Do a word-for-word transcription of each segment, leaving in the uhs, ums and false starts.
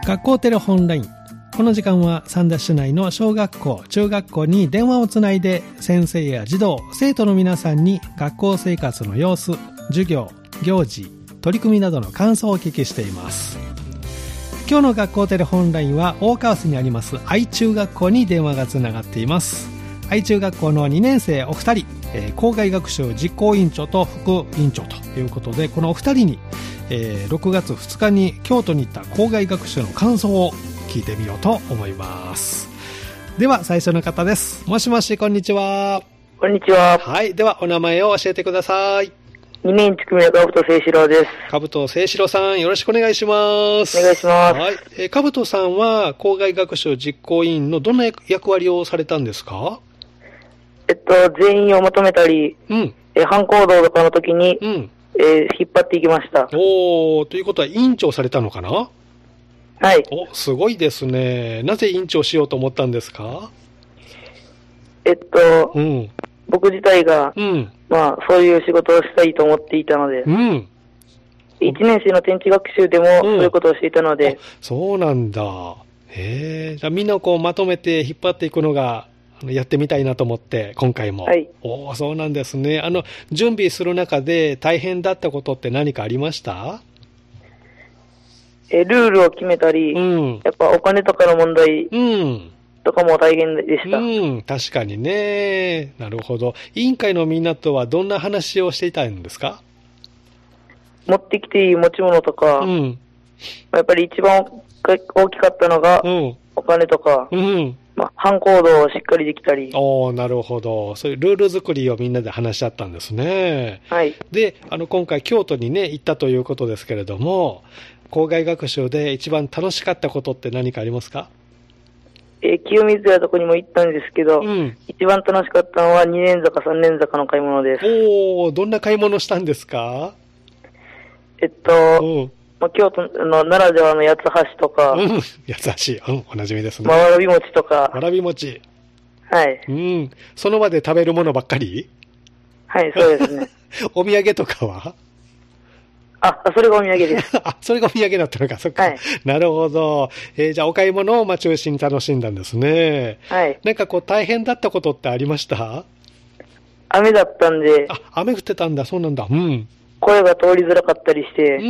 学校テレホンライン。この時間は三田市内の小学校、中学校に電話をつないで先生や児童、生徒の皆さんに学校生活の様子、授業、行事、取り組みなどの感想をお聞きしています。今日の学校テレホンラインは大川市にあります愛中学校に電話がつながっています。愛中学校のにねん生お二人、えー、校外学習実行委員長と副委員長ということで、このお二人に、えー、ろくがつふつかに京都に行った校外学習の感想を聞いてみようと思います。では最初の方です。もしもし、こんにちは。 こんにちは。 はい、ではお名前を教えてください。 にねんいち組のかぶと清志郎です。 かぶと清志郎さん、よろしくお願いします。 お願いします。 はい、えー、かぶとさんは校外学習実行委員のどんな役割をされたんですか？ えっと、全員をまとめたり、うん、え班行動とかの時に、うんえー、引っ張っていきました。 おー、ということは委員長されたのかな？ はい。 お、すごいですね。なぜ委員長しようと思ったんですか？ えっと、うん、僕自体が、うん、まあ、そういう仕事をしたいと思っていたので、うん、いちねん生の天地学習でもそういうことをしていたので、うん、 そうなんだ。へえ、じゃあみんなをこうまとめて引っ張っていくのがやってみたいなと思って今回も。 はい。 お、そうなんですね。あの準備する中で大変だったことって何かありました？ えルールを決めたり、うん、やっぱお金とかの問題、うんとかも大変でした。 うん、確かにね。なるほど。委員会のみんなとはどんな話をしていたんですか？ 持ってきていい持ち物とか、うん、やっぱり一番大きかったのが、うん、お金とか、うんまあ、班行動をしっかりできたり。 おー、なるほど。そういうルール作りをみんなで話し合ったんですね。 はい。 で、あの今回京都にね行ったということですけれども、校外学習で一番楽しかったことって何かありますか？ えー、清水やとこにも行ったんですけど、うん、一番楽しかったのはにねん坂さんねん坂の買い物です。 おー、どんな買い物したんですか？ えっと、うんまあ、京都の奈良ではの八つ橋とか、うん、 八つ橋、うん、おなじみですね。 まあ、わらび餅とか。 わらび餅。 はい。 うん。その場で食べるものばっかり？ はい、そうですね。 お土産とかは？ あ、それがお土産です。 あ、それがお土産だったのか、そっか。はい、なるほど。えー、じゃあお買い物をまあ中心に楽しんだんですね。 はい。 なんかこう大変だったことってありました？ 雨だったんで。 あ、雨降ってたんだ、そうなんだ。うん。 声が通りづらかったりして、うん。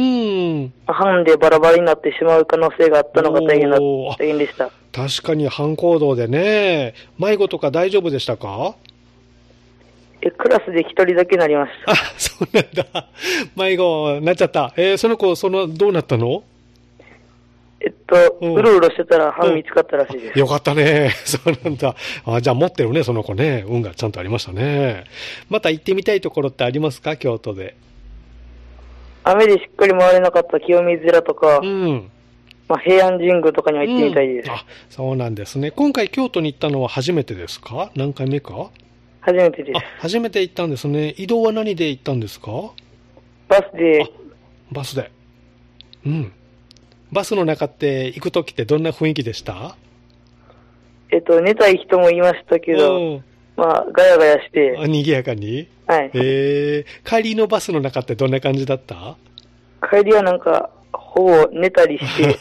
班でバラバラになってしまう可能性があったのが大変だ、大変でした。 確かに班行動でね。迷子とか大丈夫でしたか？ え、クラスで一人だけなりました。 あ、そうなんだ。迷子なっちゃった。えー、その子、その、どうなったの？ えっと、うん、うろうろしてたら班見つかったらしいです。 よかったね。そうなんだ。あ、じゃあ持ってるね、その子ね。運がちゃんとありましたね。また行ってみたいところってありますか、京都で？ 雨でしっかり回れなかった清水寺とか、うん。まあ、平安神宮とかには行ってみたいです、うん。 あ、そうなんですね。今回京都に行ったのは初めてですか？何回目か？ 初めてです。 あ、初めて行ったんですね。移動は何で行ったんですか？ バスで。 バスで。うん。バスの中って行くときってどんな雰囲気でした？ えっと、寝たい人もいましたけど、まあ、ガヤガヤして。 あ、賑やかに？ はい。 えー、帰りのバスの中ってどんな感じだった？ 帰りはなんか、ほぼ寝たりして、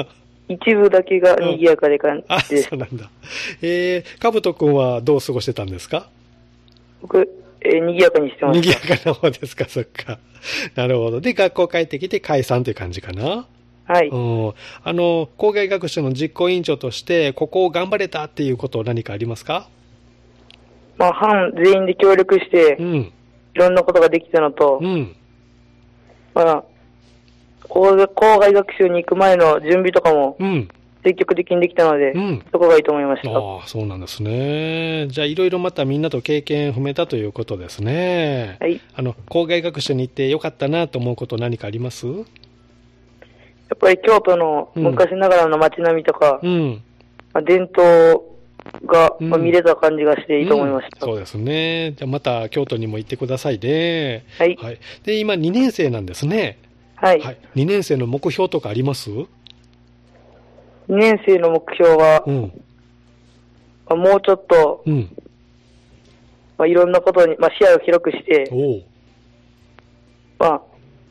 一部だけが賑やかで感じです。 うん、あ、そうなんだ。えー、かぶとくんはどう過ごしてたんですか？ 僕、えー、賑やかにしてました。 賑やかな方ですか、そっか。なるほど。で、学校帰ってきて解散という感じかな。 はい。 うん。あの、校外学習の実行委員長として、ここを頑張れたっていうこと何かありますか？ まあ、班全員で協力して、うん、いろんなことができたのと、うん、まあ、校外学習に行く前の準備とかも、うん積極的にできたので、うん、そこがいいと思いました。 ああ、そうなんですね。じゃあ、いろいろまたみんなと経験を踏めたということですね。 はい。 あの、校外学習に行ってよかったなと思うこと何かあります？やっぱり京都の昔ながらの街並みとか、うんまあ、伝統が、まあ、見れた感じがしていいと思いました。 うんうん、そうですね。じゃあ、また京都にも行ってくださいね。 はい。 はい。で、今にねん生なんですね。 はい。はい、 にねん生の目標とかあります？ にねん生の目標は、うんまあ、もうちょっと、うんまあ、いろんなことに、まあ、視野を広くして、おまあ、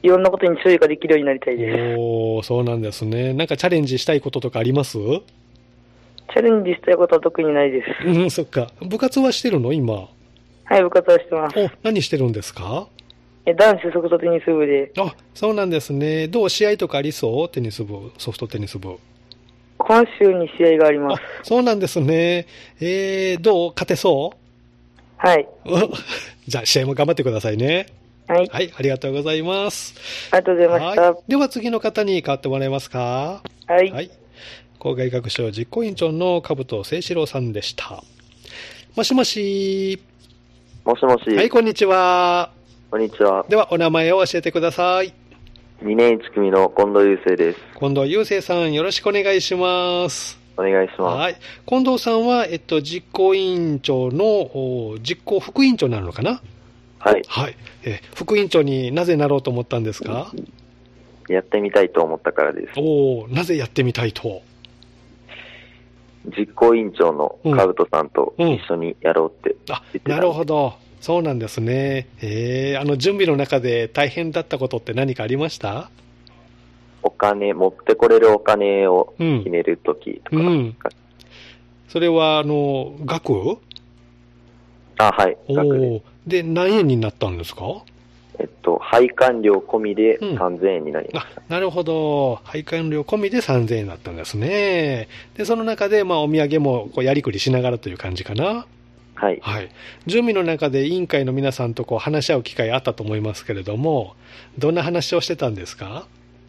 いろんなことに注意ができるようになりたいです。 おー、そうなんですね。なんかチャレンジしたいこととかあります？ チャレンジしたいことは特にないです。 うん、そっか。部活はしてるの今？ はい、部活はしてます。 お、何してるんですか？ え、男子ソフトテニス部で。 あ、そうなんですね。どう、試合とかありそう？テニス部、ソフトテニス部。 今週に試合があります。 あ、そうなんですね。えー、どう？勝てそう？ はい。 じゃあ、試合も頑張ってくださいね。 はい。 はい、ありがとうございます。 ありがとうございました。 はい、では次の方に代わってもらえますか？ はい。 はい。校外学習実行委員長の兜誠志郎さんでした。もしもし。 もしもし。 はい、こんにちは。 こんにちは。 では、お名前を教えてください。 にねんいち組の近藤雄生です。 近藤雄生さん、よろしくお願いします。 お願いします。 はい。近藤さんは、えっと、実行委員長の、実行副委員長になるのかな？ はい。 はい。え、副委員長になぜなろうと思ったんですか？ やってみたいと思ったからです。 おー、なぜやってみたいと？ 実行委員長のカブトさんと一緒にやろうって言ってた、 うんうん、あ、なるほど。そうなんですね。えー、あの、準備の中で大変だったことって何かありました？ お金、持ってこれるお金を決めるときとか、うんうん。 それは、あの、額？ あ、はい。 額で。で、何円になったんですか？ えっと、配管料込みでさんぜんえんになりました。 うん、なるほど。配管料込みでさんぜんえんだったんですね。で、その中で、まあ、お土産もこうやりくりしながらという感じかな。 はい。 はい。準備の中で委員会の皆さんとこう話し合う機会あったと思いますけれども、どんな話をしてたんですか？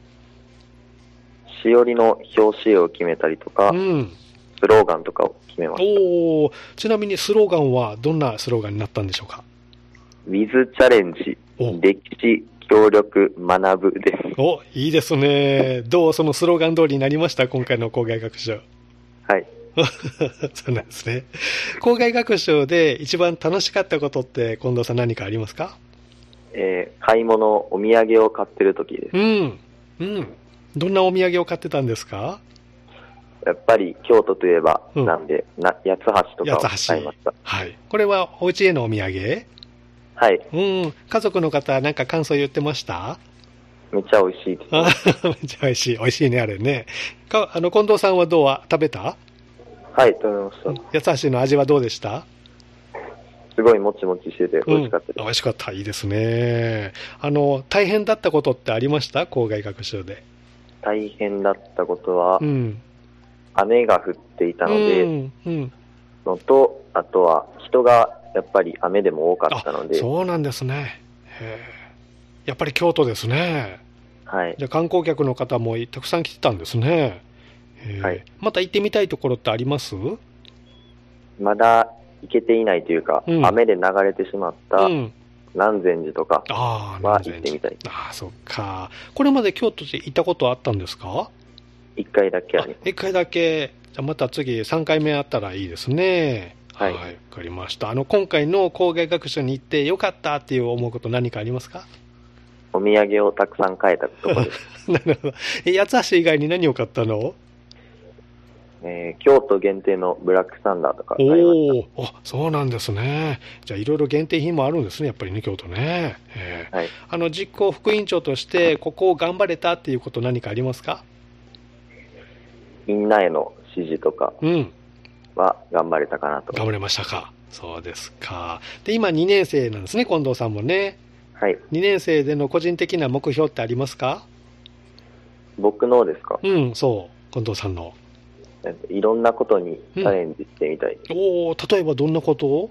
しおりの表紙を決めたりとか、うん、スローガンとかを決めました。 おー、ちなみにスローガンはどんなスローガンになったんでしょうか？ ウィズチャレンジ、歴史、協力、学ぶです。 お、いいですね。どう、そのスローガン通りになりました？今回の校外学習。 はい。 そうなんですね。校外学習で一番楽しかったことって近藤さん何かありますか？ えー、買い物、お土産を買ってる時です。 うん。うん。どんなお土産を買ってたんですか？ やっぱり京都といえば、うん、なんで、な八つ橋とかを買いました。 はい。これはお家へのお土産？ はい。 うん。家族の方、なんか感想言ってました？ めっちゃ美味しいです、 ね。めっちゃ美味しい。美味しいね、あれね。か、あの、近藤さんはどうは食べた？ はい、食べました。 八つ橋の味はどうでした？ すごいもちもちしてて美味しかったです。 うん、美味しかった。いいですね。あの、大変だったことってありました？校外学習で。 大変だったことは、 うん、 雨が降っていたので、うんうん、のと、あとは人がやっぱり雨でも多かったので。 そうなんですね。へー、やっぱり京都ですね。 はい。 じゃあ観光客の方もたくさん来てたんですね。はい。また行ってみたいところってあります？ まだ行けていないというか、うん、雨で流れてしまった南禅寺とかは行ってみたい。 ああ、そっか。これまで京都で行ったことあったんですか？ 一回だけあります。 一回だけ。じゃあまた次さんかいめあったらいいですね。 はい。 はい、わかりました。あの、今回の校外学習に行ってよかったっていう思うこと何かありますか？ お土産をたくさん買えたところです。 なるほど。え、八つ橋以外に何を買ったの？ えー、京都限定のブラックサンダーとか買いました。 おー、あ、そうなんですね。じゃあいろいろ限定品もあるんですね、やっぱりね、京都ね。えー、はい。あの、実行副委員長として、ここを頑張れたっていうこと何かありますか？ みんなへの指示とかは頑張れたかなと、 うん。頑張れましたか。そうですか。で、今にねん生なんですね、近藤さんもね。 はい。 にねん生での個人的な目標ってありますか？ 僕のですか？ うん、そう。近藤さんの。 いろんなことにチャレンジしてみたい。 うん、おお、例えばどんなことを？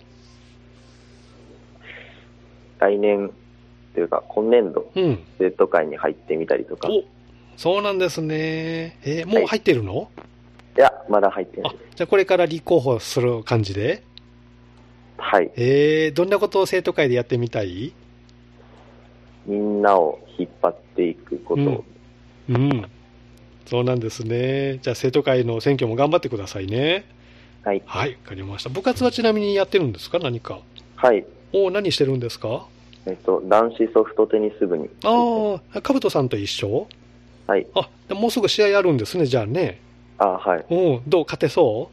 来年というか今年度、うん、生徒会に入ってみたりとか。 お、そうなんですね。えー、もう入ってるの？はい、 いや、まだ入ってない。 じゃあこれから立候補する感じで？ はい。 えー、どんなことを生徒会でやってみたい？ みんなを引っ張っていくことを。 うん、うん、そうなんですね。じゃあ生徒会の選挙も頑張ってくださいね。 はい。 はい、わかりました。部活はちなみにやってるんですか？何か。 はい。 お、何してるんですか？ えっと、男子ソフトテニス部に。 ああ、かぶとさんと一緒？ はい。 あ、もうすぐ試合あるんですね、じゃあね。 あ、はい。 うん、どう、勝てそう？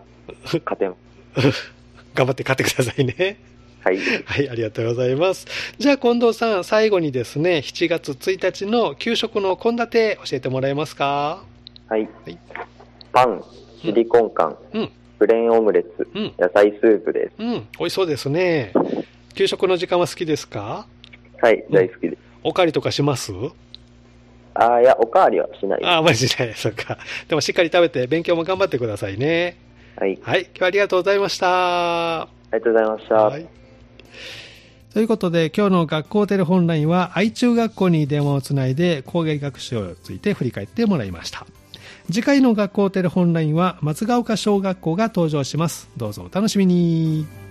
まあ、勝てん。 頑張って勝ってくださいね。 はい。 はい、ありがとうございます。じゃあ、近藤さん、最後にですね、しちがつついたちの給食の献立教えてもらえますか？ はい。はい、パン、シリコンカン、うん、プレーンオムレツ、うん、野菜スープです。 うん、美味しそうですね。給食の時間は好きですか？ はい、大好きです。うん、 おかわりとかします？ ああ、いや、おかわりはしないです。 ああ、マジで、そっか。でもしっかり食べて、勉強も頑張ってくださいね。 はい。 はい、今日はありがとうございました。 ありがとうございました。はい。 ということで、今日の学校テレホンラインは愛中学校に電話をつないで工芸学習について振り返ってもらいました。次回の学校テレホンラインは松ヶ丘小学校が登場します。どうぞお楽しみに。